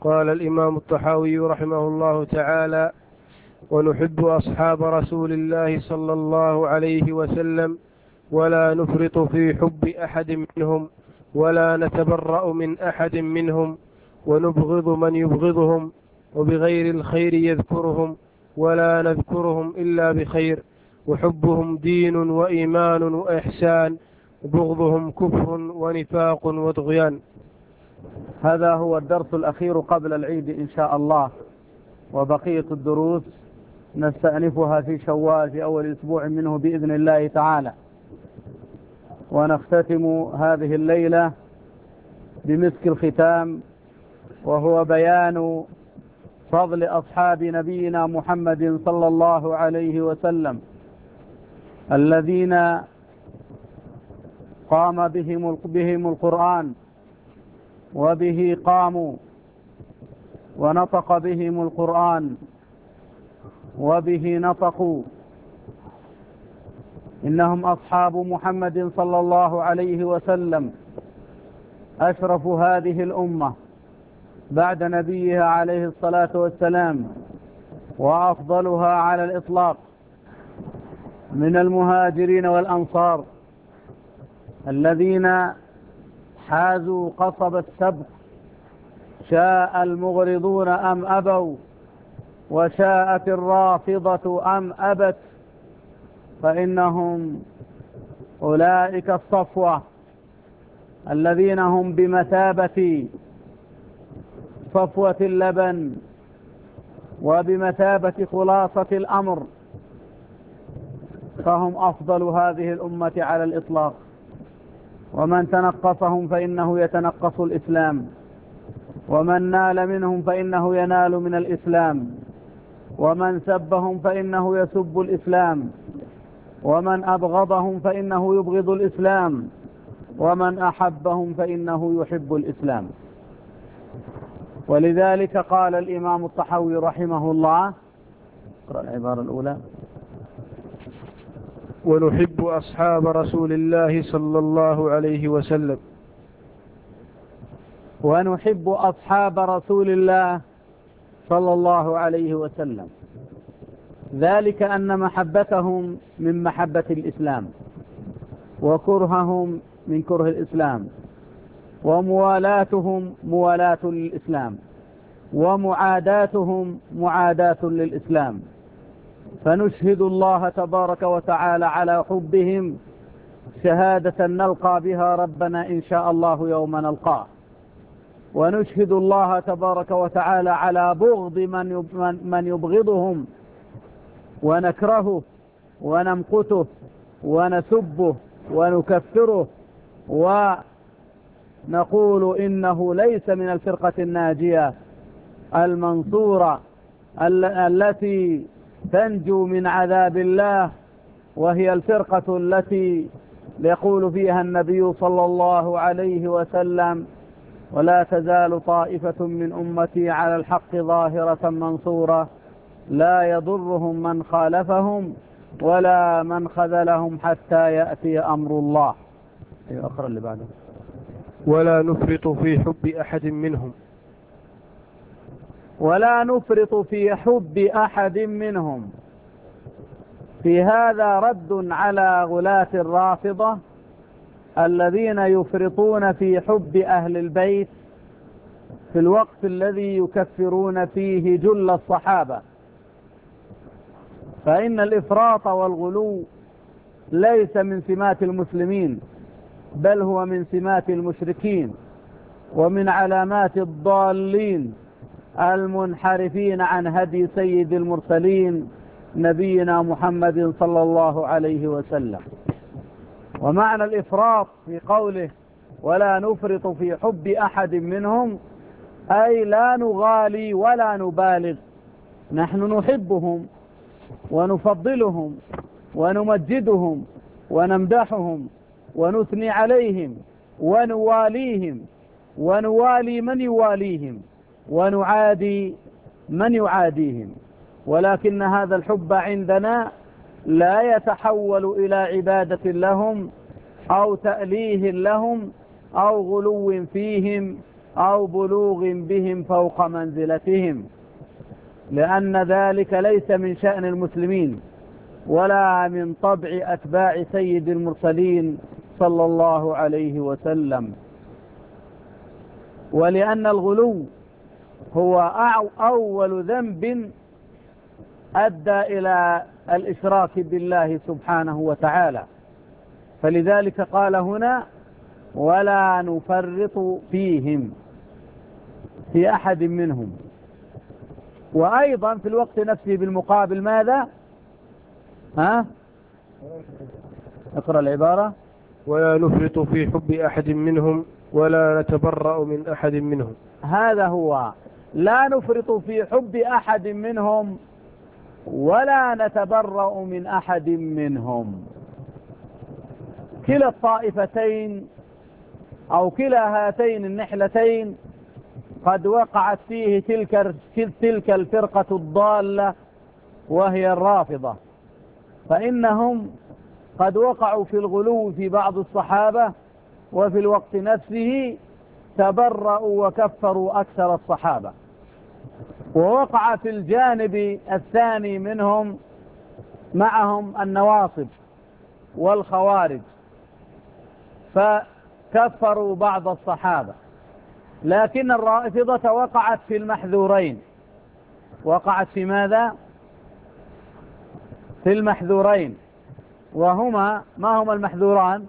قال الإمام الطحاوي رحمه الله تعالى: ونحب أصحاب رسول الله صلى الله عليه وسلم ولا نفرط في حب أحد منهم ولا نتبرأ من أحد منهم، ونبغض من يبغضهم، وبغير الخير يذكرهم ولا نذكرهم إلا بخير، وحبهم دين وإيمان وإحسان، وبغضهم كفر ونفاق وطغيان. هذا هو الدرس الأخير قبل العيد إن شاء الله، وبقية الدروس نستأنفها في شوال في أول أسبوع منه بإذن الله تعالى. ونختتم هذه الليلة بمسك الختام، وهو بيان فضل أصحاب نبينا محمد صلى الله عليه وسلم الذين قام بهم القرآن، وبه قاموا، ونطق بهم القرآن، وبه نطقوا. إنهم أصحاب محمد صلى الله عليه وسلم أشرف هذه الأمة بعد نبيها عليه الصلاة والسلام، وأفضلها على الإطلاق من المهاجرين والأنصار الذين حازوا قصب السبق، شاء المغرضون أم أبوا، وشاءت الرافضة أم أبت، فإنهم أولئك الصفوة الذين هم بمثابة صفوة اللبن وبمثابة خلاصة الأمر، فهم أفضل هذه الأمة على الإطلاق. ومن تنقصهم فإنه يتنقص الإسلام، ومن نال منهم فإنه ينال من الإسلام، ومن سبهم فإنه يسب الإسلام، ومن أبغضهم فإنه يبغض الإسلام، ومن أحبهم فإنه يحب الإسلام. ولذلك قال الإمام الطحاوي رحمه الله، اقرأ العبارة الأولى: ونحب أصحاب رسول الله صلى الله عليه وسلم. ونحب أصحاب رسول الله صلى الله عليه وسلم، ذلك أن محبتهم من محبة الإسلام، وكرههم من كره الإسلام، وموالاتهم موالاة للإسلام، ومعاداتهم معاداة للإسلام. فنشهد الله تبارك وتعالى على حبهم شهادة نلقى بها ربنا إن شاء الله يوم نلقاه، ونشهد الله تبارك وتعالى على بغض من يبغضهم، ونكرهه ونمقته ونسبه ونكفره، ونقول إنه ليس من الفرقة الناجية المنصورة التي تنجو من عذاب الله، وهي الفرقة التي يقول فيها النبي صلى الله عليه وسلم: ولا تزال طائفة من أمتي على الحق ظاهرة منصورة لا يضرهم من خالفهم ولا من خذلهم حتى يأتي أمر الله. أخرى اللي بعده: ولا نفرط في حب أحد منهم. ولا نفرط في حب أحد منهم. في هذا رد على غلاة الرافضة الذين يفرطون في حب أهل البيت في الوقت الذي يكفرون فيه جل الصحابة. فإن الإفراط والغلو ليس من سمات المسلمين، بل هو من سمات المشركين، ومن علامات الضالين المنحرفين عن هدي سيد المرسلين نبينا محمد صلى الله عليه وسلم. ومعنى الإفراط في قوله ولا نفرط في حب أحد منهم، أي لا نغالي ولا نبالغ، نحن نحبهم ونفضلهم ونمجدهم ونمدحهم ونثني عليهم ونواليهم، ونوالي من يواليهم، ونعادي من يعاديهم. ولكن هذا الحب عندنا لا يتحول إلى عبادة لهم أو تأليه لهم أو غلو فيهم أو بلوغ بهم فوق منزلتهم، لأن ذلك ليس من شأن المسلمين ولا من طبع أتباع سيد المرسلين صلى الله عليه وسلم. ولأن الغلو هو أول ذنب أدى إلى الإشراك بالله سبحانه وتعالى، فلذلك قال هنا ولا نفرط فيهم في أحد منهم. وأيضا في الوقت نفسه بالمقابل ماذا؟ اقرأ العبارة. ولا نفرط في حب أحد منهم ولا نتبرأ من أحد منهم. هذا هو، لا نفرط في حب أحد منهم ولا نتبرأ من أحد منهم. كلا الطائفتين أو كلا هاتين النحلتين قد وقعت فيه تلك الفرقة الضالة وهي الرافضة، فإنهم قد وقعوا في الغلو في بعض الصحابة، وفي الوقت نفسه تبرأوا وكفروا أكثر الصحابة. ووقع في الجانب الثاني منهم معهم النواصب والخوارج، فكفروا بعض الصحابة. لكن الرافضة وقعت في المحذورين. وقعت في ماذا؟ في المحذورين، وهما ما هما المحذوران؟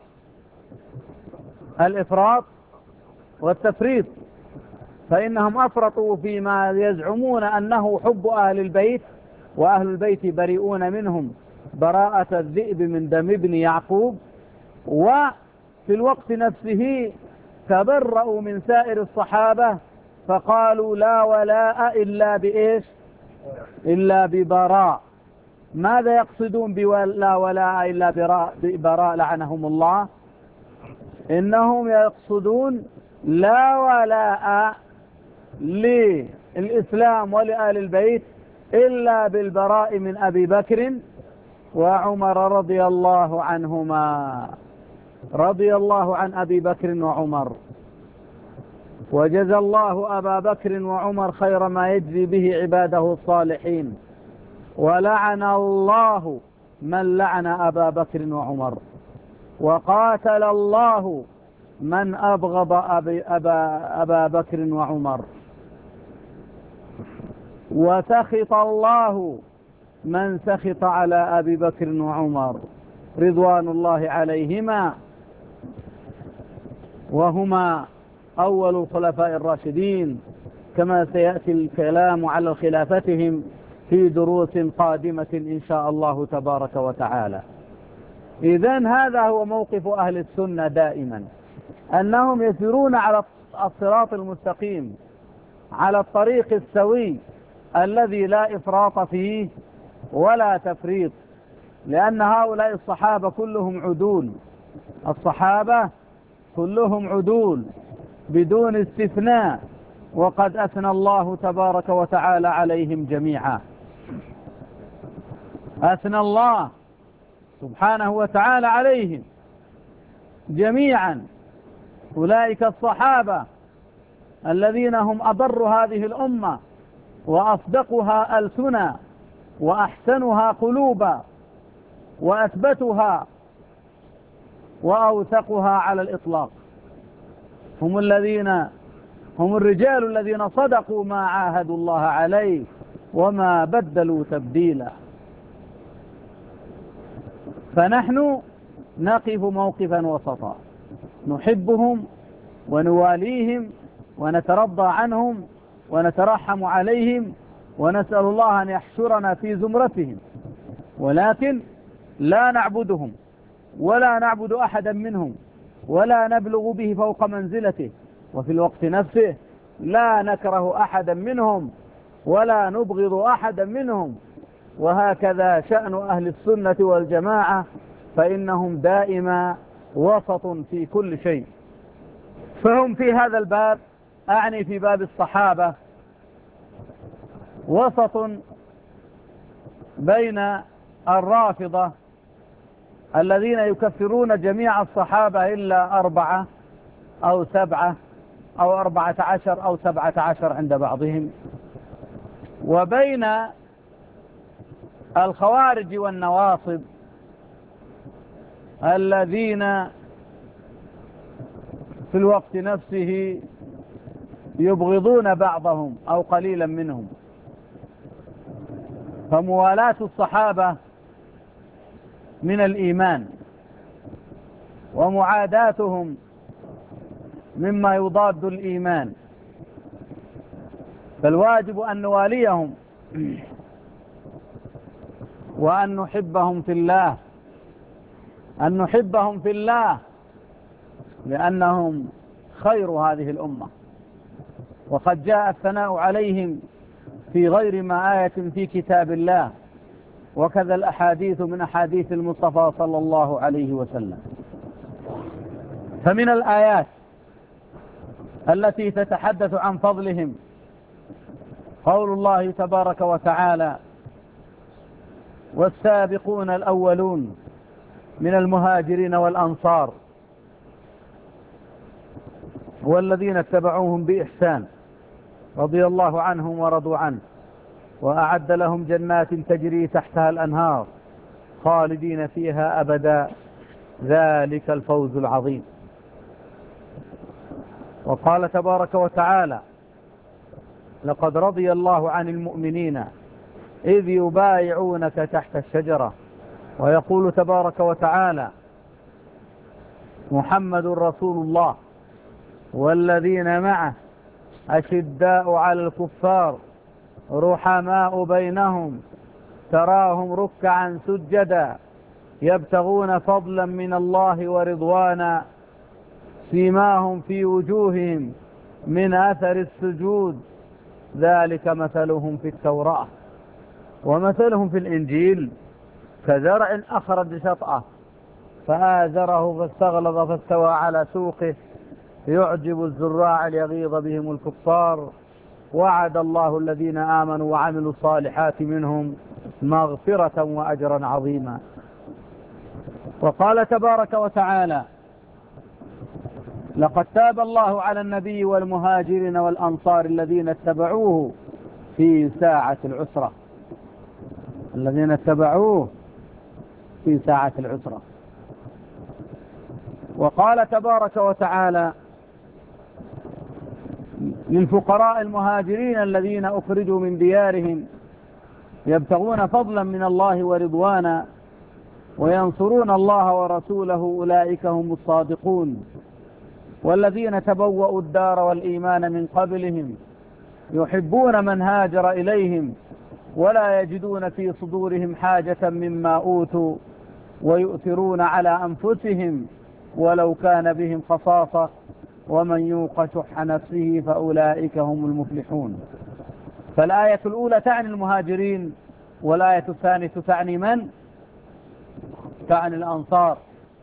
الإفراط والتفريط. فإنهم أفرطوا فيما يزعمون أنه حب أهل البيت، وأهل البيت بريئون منهم براءة الذئب من دم ابن يعقوب، وفي الوقت نفسه تبرأوا من سائر الصحابة فقالوا لا ولاء إلا بإيش؟ إلا ببراء. ماذا يقصدون بلا ولاء إلا ببراء لعنهم الله؟ إنهم يقصدون لا ولاء للإسلام ولآل البيت إلا بالبراء من أبي بكر وعمر رضي الله عنهما، رضي الله عن أبي بكر وعمر، وجزى الله أبا بكر وعمر خير ما يجزي به عباده الصالحين، ولعن الله من لعن أبا بكر وعمر، وقاتل الله من أبغض أبا بكر وعمر، وسخط الله من سخط على أبي بكر وعمر رضوان الله عليهما، وهما أول الخلفاء الراشدين، كما سيأتي الكلام على خلافتهم في دروس قادمة إن شاء الله تبارك وتعالى. إذن هذا هو موقف أهل السنة دائما، أنهم يسيرون على الصراط المستقيم، على الطريق السوي الذي لا إفراط فيه ولا تفريط، لأن هؤلاء الصحابة كلهم عدول، الصحابة كلهم عدول بدون استثناء، وقد أثنى الله تبارك وتعالى عليهم جميعا. أثنى الله سبحانه وتعالى عليهم جميعا. أولئك الصحابة الذين هم أبر هذه الأمة وأصدقها ألسنا وأحسنها قلوبا وأثبتها وأوثقها على الإطلاق، هم الرجال الذين صدقوا ما عاهدوا الله عليه وما بدلوا تبديلا. فنحن نقف موقفا وسطا، نحبهم ونواليهم ونترضى عنهم ونترحم عليهم ونسأل الله أن يحشرنا في زمرتهم، ولكن لا نعبدهم ولا نعبد أحدا منهم ولا نبلغ به فوق منزلته، وفي الوقت نفسه لا نكره أحدا منهم ولا نبغض أحدا منهم. وهكذا شأن أهل السنة والجماعة، فإنهم دائما وسط في كل شيء. فهم في هذا الباب، أعني في باب الصحابة، وسط بين الرافضة الذين يكفرون جميع الصحابة إلا 4 أو 7 أو 14 أو 17 عند بعضهم. وبين الخوارج والنواصب الذين في الوقت نفسه يبغضون بعضهم أو قليلا منهم، فموالاة الصحابة من الإيمان، ومعاداتهم مما يضاد الإيمان، فالواجب أن نواليهم وأن نحبهم في الله، أن نحبهم في الله لأنهم خير هذه الأمة، وقد جاء الثناء عليهم في غير ما آية في كتاب الله، وكذا الأحاديث من أحاديث المصطفى صلى الله عليه وسلم. فمن الآيات التي تتحدث عن فضلهم قول الله تبارك وتعالى: والسابقون الأولون من المهاجرين والأنصار والذين اتبعوهم بإحسان رضي الله عنهم ورضوا عنه وأعد لهم جنات تجري تحتها الأنهار خالدين فيها أبدا ذلك الفوز العظيم. وقال تبارك وتعالى: لقد رضي الله عن المؤمنين إذ يبايعونك تحت الشجرة. ويقول تبارك وتعالى: محمد رسول الله والذين معه أشداء على الكفار رحماء بينهم تراهم ركعا سجدا يبتغون فضلا من الله ورضوانا سيماهم في وجوههم من أثر السجود ذلك مثلهم في التوراة ومثلهم في الإنجيل كزرع أخرج شطأه فآزره فاستغلظ فاستوى على سوقه يعجب الزراع ليغيظ بهم الكفار وعد الله الذين آمنوا وعملوا الصالحات منهم مغفرة وأجرا عظيما. وقال تبارك وتعالى: لقد تاب الله على النبي والمهاجرين والأنصار الذين اتبعوه في ساعة العسرة، الذين اتبعوه في ساعة العسرة. وقال تبارك وتعالى: للفقراء المهاجرين الذين أخرجوا من ديارهم يبتغون فضلا من الله ورضوانا وينصرون الله ورسوله أولئك هم الصادقون والذين تبوأوا الدار والإيمان من قبلهم يحبون من هاجر إليهم ولا يجدون في صدورهم حاجة مما أوتوا ويؤثرون على أنفسهم ولو كان بهم خصاصة ومن يوق شح نفسه فأولئك هم المفلحون. فالآية الأولى تعني المهاجرين، والآية الثانية تعني من؟ تعني الأنصار،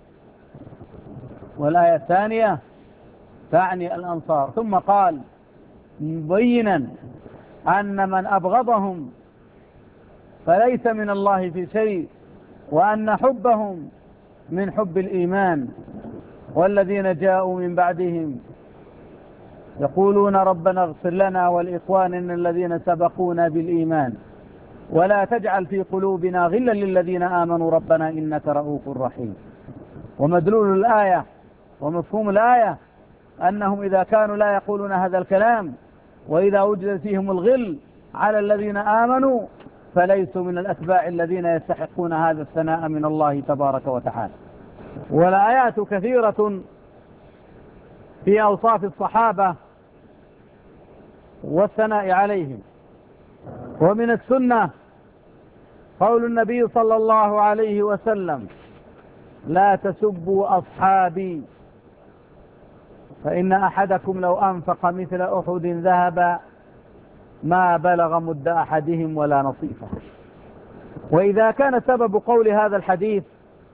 والآية الثانية تعني الأنصار. ثم قال مبينا أن من أبغضهم فليس من الله في شيء وأن حبهم من حب الإيمان. والذين جاءوا من بعدهم يقولون ربنا اغفر لنا ولإخواننا الذين سبقونا بالإيمان ولا تجعل في قلوبنا غلا للذين آمنوا ربنا إنك رؤوف رحيم. ومدلول الآية ومفهوم الآية أنهم إذا كانوا لا يقولون هذا الكلام وإذا وجد فيهم الغل على الذين آمنوا فليسوا من الأتباع الذين يستحقون هذا الثناء من الله تبارك وتعالى. والآيات كثيرة في أوصاف الصحابة والثناء عليهم. ومن السنة قول النبي صلى الله عليه وسلم: لا تسبوا أصحابي فإن أحدكم لو أنفق مثل أحد ذهبا ما بلغ مد أحدهم ولا نصيفه. وإذا كان سبب قول هذا الحديث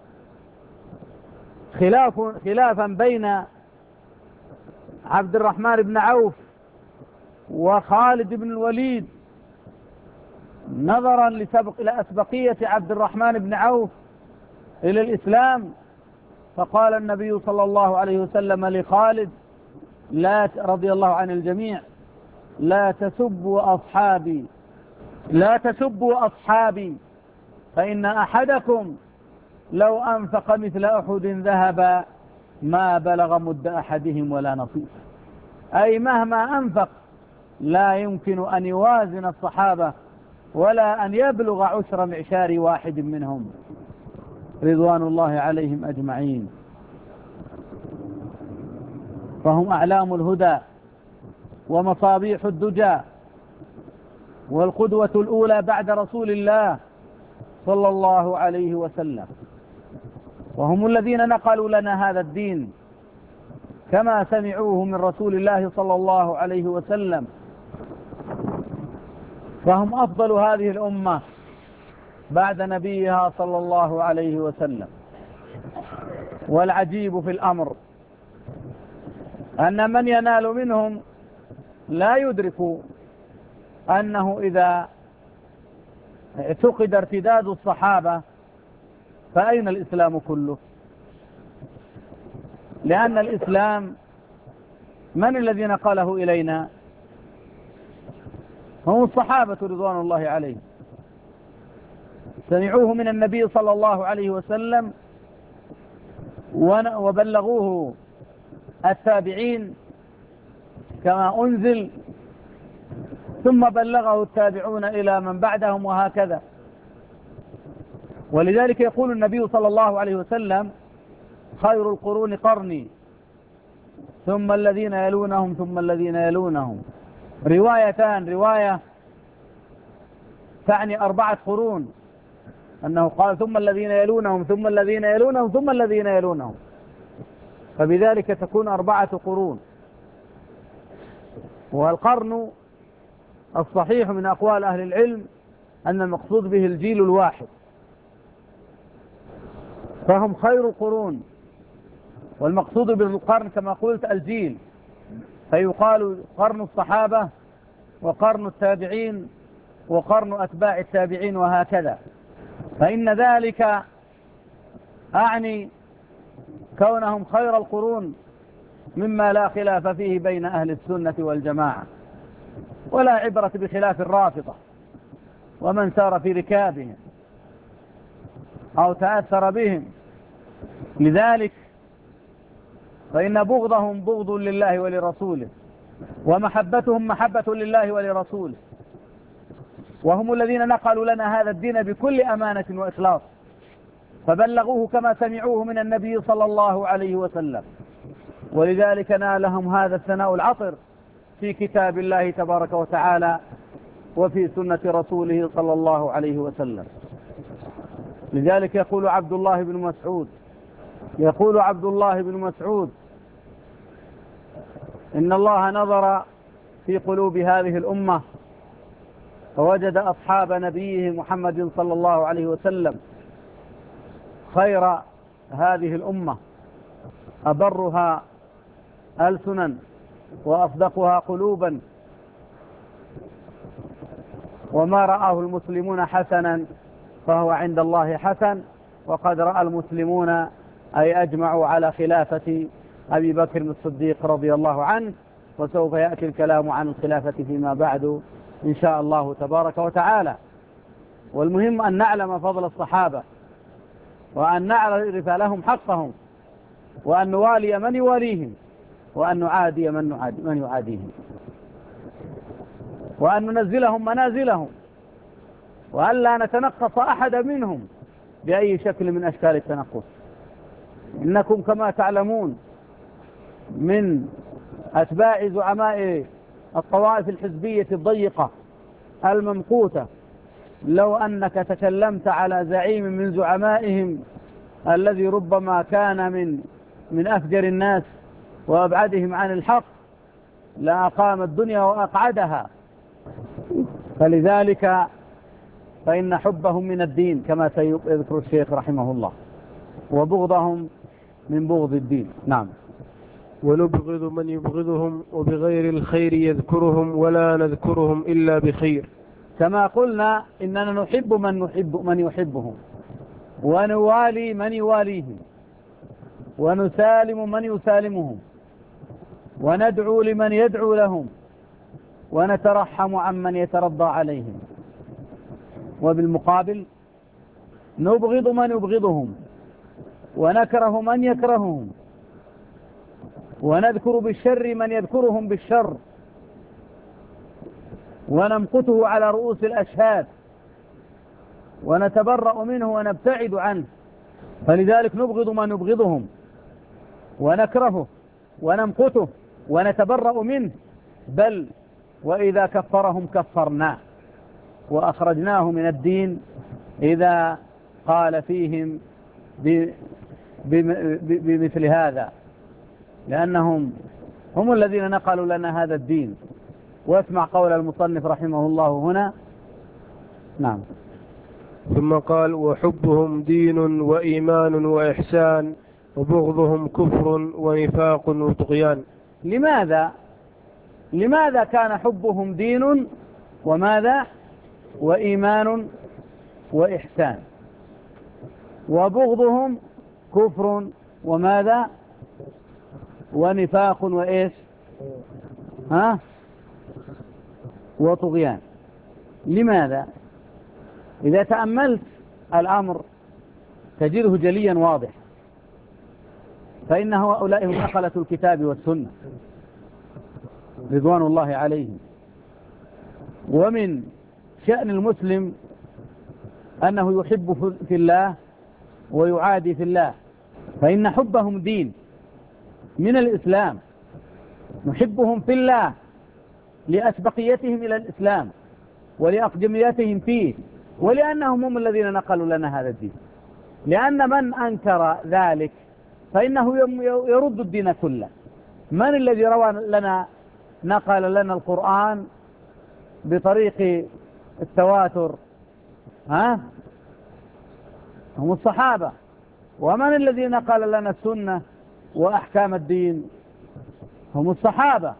خلافا بين عبد الرحمن بن عوف وخالد بن الوليد نظرا إلى أسبقية عبد الرحمن بن عوف إلى الإسلام، فقال النبي صلى الله عليه وسلم لخالد: رضي الله عن الجميع: لا تسبوا أصحابي، لا تسبوا أصحابي، فإن أحدكم لو أنفق مثل أحد ذهبا ما بلغ مد أحدهم ولا نصيف. أي مهما أنفق لا يمكن أن يوازن الصحابة ولا أن يبلغ عشر معشار واحد منهم رضوان الله عليهم أجمعين. فهم أعلام الهدى ومصابيح الدجى والقدوة الأولى بعد رسول الله صلى الله عليه وسلم، وهم الذين نقلوا لنا هذا الدين كما سمعوه من رسول الله صلى الله عليه وسلم. فهم أفضل هذه الأمة بعد نبيها صلى الله عليه وسلم. والعجيب في الأمر أن من ينال منهم لا يدرك أنه إذا اعتقد ارتداد الصحابة فأين الإسلام كله؟ لأن الإسلام من الذي نقله إلينا؟ هم الصحابة رضوان الله عليهم، سمعوه من النبي صلى الله عليه وسلم وبلغوه التابعين كما أنزل، ثم بلغه التابعون إلى من بعدهم وهكذا. ولذلك يقول النبي صلى الله عليه وسلم: خير القرون قرني ثم الذين يلونهم ثم الذين يلونهم. روايتان، رواية تعني 4 قرون، أنه قال ثم الذين يلونهم ثم الذين يلونهم ثم الذين يلونهم، فبذلك تكون 4 قرون. والقرن الصحيح من أقوال أهل العلم أن المقصود به الجيل الواحد، فهم خير القرون، والمقصود بالقرن كما قلت الجيل، فيقال قرن الصحابة وقرن التابعين وقرن أتباع التابعين وهكذا. فإن ذلك أعني كونهم خير القرون مما لا خلاف فيه بين أهل السنة والجماعة، ولا عبرة بخلاف الرافضة ومن سار في ركابهم أو تأثر بهم. لذلك فإن بغضهم بغض لله ولرسوله، ومحبتهم محبة لله ولرسوله، وهم الذين نقلوا لنا هذا الدين بكل أمانة وإخلاص، فبلغوه كما سمعوه من النبي صلى الله عليه وسلم. ولذلك نالهم هذا الثناء العطر في كتاب الله تبارك وتعالى وفي سنة رسوله صلى الله عليه وسلم. لذلك يقول عبد الله بن مسعود: إن الله نظر في قلوب هذه الأمة فوجد أصحاب نبيه محمد صلى الله عليه وسلم خير هذه الأمة، أبرها ألسنا وأصدقها قلوبا، وما رآه المسلمون حسنا فهو عند الله حسن، وقد رأى المسلمون أي أجمعوا على خلافة أبي بكر الصديق رضي الله عنه، وسوف يأتي الكلام عن الخلافة فيما بعد إن شاء الله تبارك وتعالى. والمهم أن نعلم فضل الصحابة، وأن نعرف لهم حقهم، وأن نوالي من يواليهم، وأن نعادي من يعاديهم، وأن ننزلهم منازلهم، وأن لا نتنقص أحد منهم بأي شكل من أشكال التنقص. إنكم كما تعلمون من أتباع زعماء الطوائف الحزبية الضيقة الممقوتة، لو أنك تكلمت على زعيم من زعمائهم الذي ربما كان من أفجر الناس وأبعدهم عن الحق لأقام الدنيا وأقعدها. فلذلك فإن حبهم من الدين كما سيذكر الشيخ رحمه الله، وبغضهم من بغض الدين. نعم. ونبغض من يبغضهم، وبغير الخير يذكرهم، ولا نذكرهم إلا بخير. كما قلنا إننا نحب من يحبهم، ونوالي من يواليهم، ونسالم من يسالمهم، وندعو لمن يدعو لهم، ونترحم عمن يترضى عليهم. وبالمقابل نبغض من يبغضهم، ونكره من يكرههم، ونذكر بالشر من يذكرهم بالشر، ونمقته على رؤوس الأشهاد، ونتبرأ منه ونبتعد عنه. فلذلك نبغض من يبغضهم، ونكرهه، ونمقته، ونتبرأ منه، بل وإذا كفرهم كفرناه وأخرجناه من الدين إذا قال فيهم بمثل هذا، لأنهم هم الذين نقلوا لنا هذا الدين. واسمع قول المصنف رحمه الله هنا. نعم. ثم قال: وحبهم دين وإيمان وإحسان، وبغضهم كفر ونفاق وطغيان. لماذا كان حبهم دين وماذا وإيمان وإحسان، وبغضهم كفر وماذا ونفاق وإيش وطغيان؟ لماذا؟ إذا تأملت الأمر تجده جليا واضح، فإن هؤلاء هم نقلة الكتاب والسنة رضوان الله عليهم. ومن شأن المسلم أنه يحب في الله ويعادي في الله، فإن حبهم دين من الإسلام. نحبهم في الله لأسبقيتهم إلى الإسلام ولأقدميتهم فيه، ولأنهم هم الذين نقلوا لنا هذا الدين. لأن من أنكر ذلك فإنه يرد الدين كله. من الذي روى لنا نقل لنا القرآن بطريق التواتر؟ هم الصحابة. ومن الذي نقل لنا السنة وأحكام الدين؟ هم الصحابة.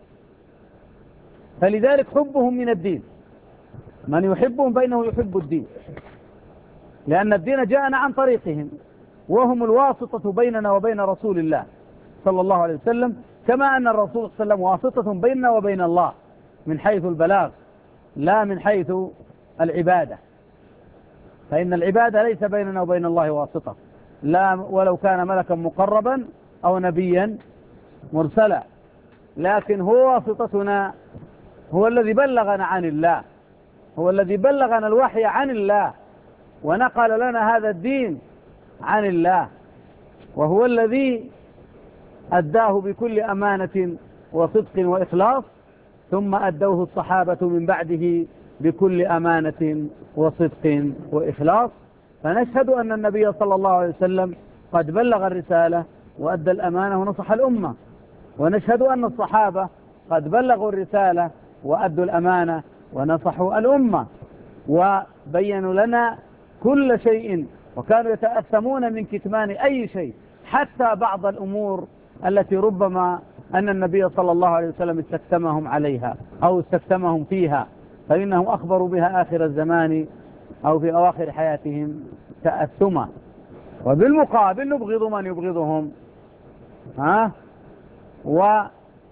فلذلك حبهم من الدين. من يحبهم فإنه يحب الدين، لأن الدين جاءنا عن طريقهم، وهم الواسطة بيننا وبين رسول الله صلى الله عليه وسلم، كما أن الرسول صلى الله عليه وسلم واسطة بيننا وبين الله من حيث البلاغ لا من حيث العبادة. فإن العبادة ليس بيننا وبين الله واسطة، لا ولو كان ملكا مقربا أو نبيا مرسلا، لكن هو واسطتنا، هو الذي بلغنا عن الله، هو الذي بلغنا الوحي عن الله ونقل لنا هذا الدين عن الله، وهو الذي أداه بكل أمانة وصدق وإخلاص، ثم أدوه الصحابة من بعده بكل أمانة وصدق وإخلاص. فنشهد أن النبي صلى الله عليه وسلم قد بلغ الرسالة وأدى الأمانة ونصح الأمة، ونشهد أن الصحابة قد بلغوا الرسالة وأدوا الأمانة ونصحوا الأمة، وبينوا لنا كل شيء، وكانوا يتأثمون من كتمان أي شيء، حتى بعض الأمور التي ربما أن النبي صلى الله عليه وسلم استكتمهم عليها أو استكتمهم فيها، فإنهم أخبروا بها آخر الزمان أو في أواخر حياتهم تأثما. وبالمقابل نبغض من يبغضهم، ونرى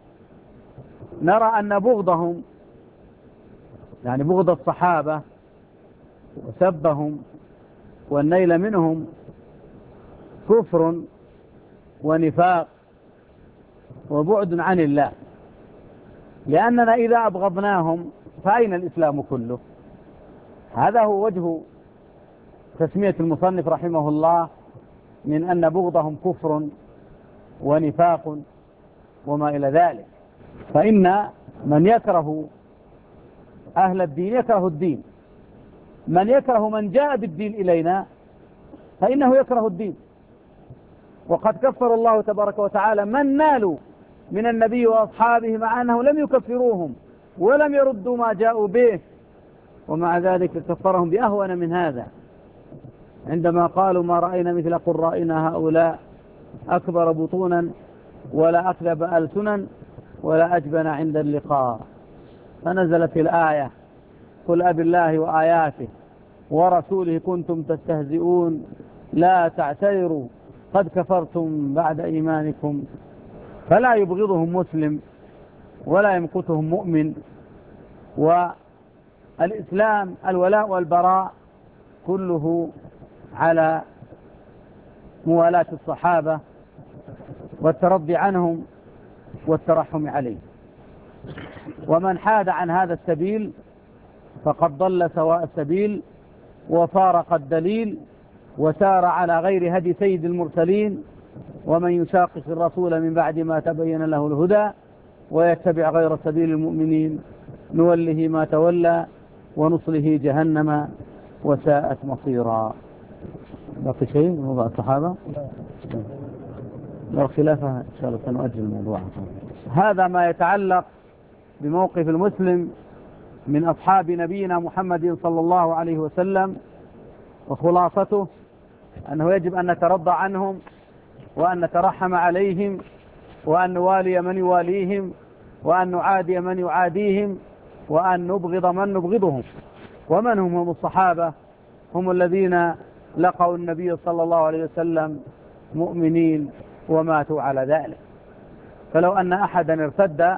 أن بغضهم يعني بغض الصحابة وسبهم والنيل منهم كفر ونفاق وبعد عن الله، لأننا إذا أبغضناهم فأين الإسلام كله؟ هذا هو وجه تسمية المصنف رحمه الله من أن بغضهم كفر ونفاق وما إلى ذلك. فإن من يكره أهل الدين يكره الدين، من يكره من جاء بالدين إلينا فإنه يكره الدين. وقد كفر الله تبارك وتعالى من نالوا من النبي وأصحابه مع أنه لم يكفروهم ولم يردوا ما جاءوا به، ومع ذلك كفرهم بأهون من هذا عندما قالوا ما رأينا مثل قرائنا هؤلاء أكبر بطونا ولا أكذب ألسنا ولا أجبن عند اللقاء. فنزلت الآية: قل أبي الله وآياته ورسوله كنتم تستهزئون لا تعتذروا قد كفرتم بعد إيمانكم فلا يبغضهم مسلم ولا يمقتهم مؤمن. والإسلام الولاء والبراء كله على موالاة الصحابة والترضي عنهم والترحم عليهم، ومن حاد عن هذا السبيل فقد ضل سواء السبيل وفارق الدليل وسار على غير هدي سيد المرسلين. ومن يشاقق الرسول من بعد ما تبين له الهدى ويتبع غير سبيل المؤمنين نوله ما تولى ونصله جهنم وساءت مصيرا. باقي شيء من موضوع الصحابة؟ لو خلافة إن شاء الله سنؤجل الموضوع. هذا ما يتعلق بموقف المسلم من أصحاب نبينا محمد صلى الله عليه وسلم، وخلاصته أنه يجب أن نترضى عنهم وأن نترحم عليهم وأن نوالي من يواليهم وأن نعادي من يعاديهم وأن نبغض من نبغضهم. ومن هم الصحابة؟ هم الذين لقوا النبي صلى الله عليه وسلم مؤمنين وماتوا على ذلك. فلو أن أحدا ارتد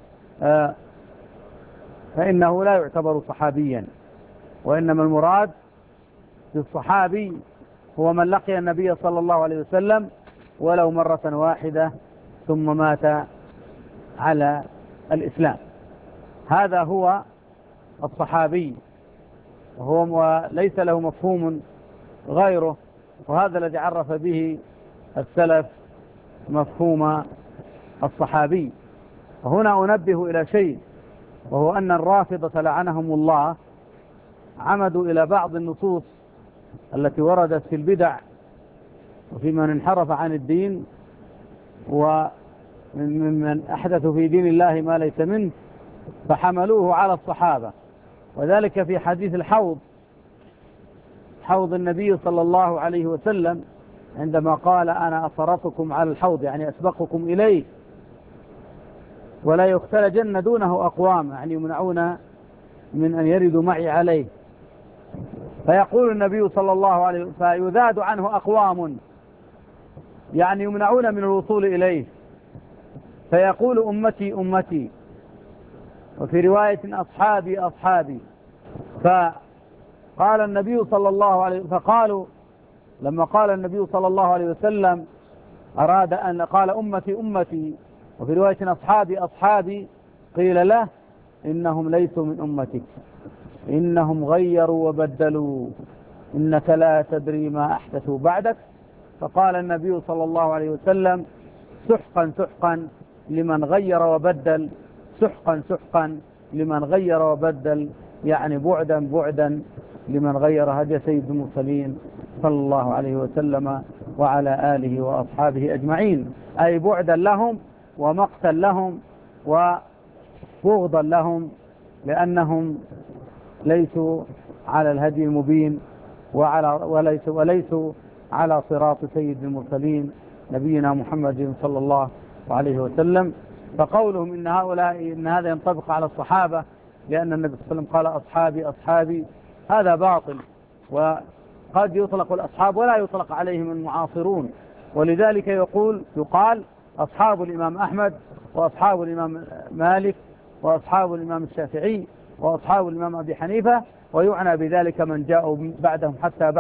فإنه لا يعتبر صحابيا، وإنما المراد بالصحابي هو من لقي النبي صلى الله عليه وسلم ولو مرة واحدة ثم مات على الإسلام. هذا هو الصحابي، وهو ليس له مفهوم غيره، وهذا الذي عرف به السلف مفهوم الصحابي. وهنا أنبه إلى شيء، وهو أن الرافضة لعنهم الله عمدوا إلى بعض النصوص التي وردت في البدع وفي من انحرف عن الدين ومن أحدث في دين الله ما ليس منه، فحملوه على الصحابة. وذلك في حديث الحوض، حوض النبي صلى الله عليه وسلم، عندما قال أنا أفرطكم على الحوض يعني أسبقكم إليه، ولا يختلجن دونه أقوام يعني يمنعون من أن يردوا معي عليه. فيقول النبي صلى الله عليه وسلم فيذاد عنه أقوام يعني يمنعون من الوصول إليه، فيقول أمتي أمتي، وفي رواية أصحابي أصحابي. فقال النبي صلى الله عليه فقالوا لما قال النبي صلى الله عليه وسلم أراد أن قال أمتي أمتي، وفي رواية أصحابي أصحابي، قيل له إنهم ليسوا من أمتك، إنهم غيروا وبدلوا، إنك لا تدري ما أحدثوا بعدك. فقال النبي صلى الله عليه وسلم سحقا سحقا لمن غير وبدل، سحقا سحقا لمن غير وبدل، يعني بعدا بعدا لمن غير هدي سيد المرسلين صلى الله عليه وسلم وعلى آله وأصحابه أجمعين، أي بعدا لهم ومقتا لهم وبغضا لهم، لأنهم ليسوا على الهدي المبين وليسوا على صراط سيد المرسلين نبينا محمد صلى الله عليه وسلم. فقولهم إن هؤلاء إن هذا ينطبق على الصحابة لأن النبي صلى الله عليه وسلم قال أصحابي أصحابي، هذا باطل، وقد يطلق الأصحاب ولا يطلق عليهم المعاصرون. ولذلك يقال أصحاب الإمام أحمد وأصحاب الإمام مالك وأصحاب الإمام الشافعي وأصحاب الإمام أبي حنيفة، ويعنى بذلك من جاءوا بعدهم حتى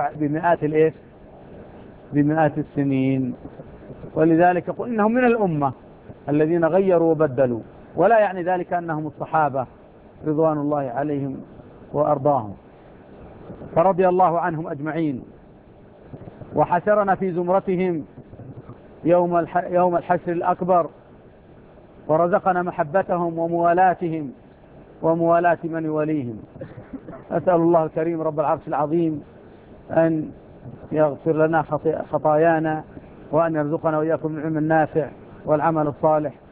بمئات السنين. ولذلك يقول إنهم من الأمة الذين غيروا وبدلوا، ولا يعني ذلك أنهم الصحابة رضوان الله عليهم وأرضاهم. فرضي الله عنهم أجمعين، وحشرنا في زمرتهم يوم الحشر الأكبر، ورزقنا محبتهم وموالاتهم وموالاة من يوليهم. أسأل الله الكريم رب العرش العظيم أن يغفر لنا خطايانا، وأن يرزقنا وإياكم العلم النافع والعمل الصالح،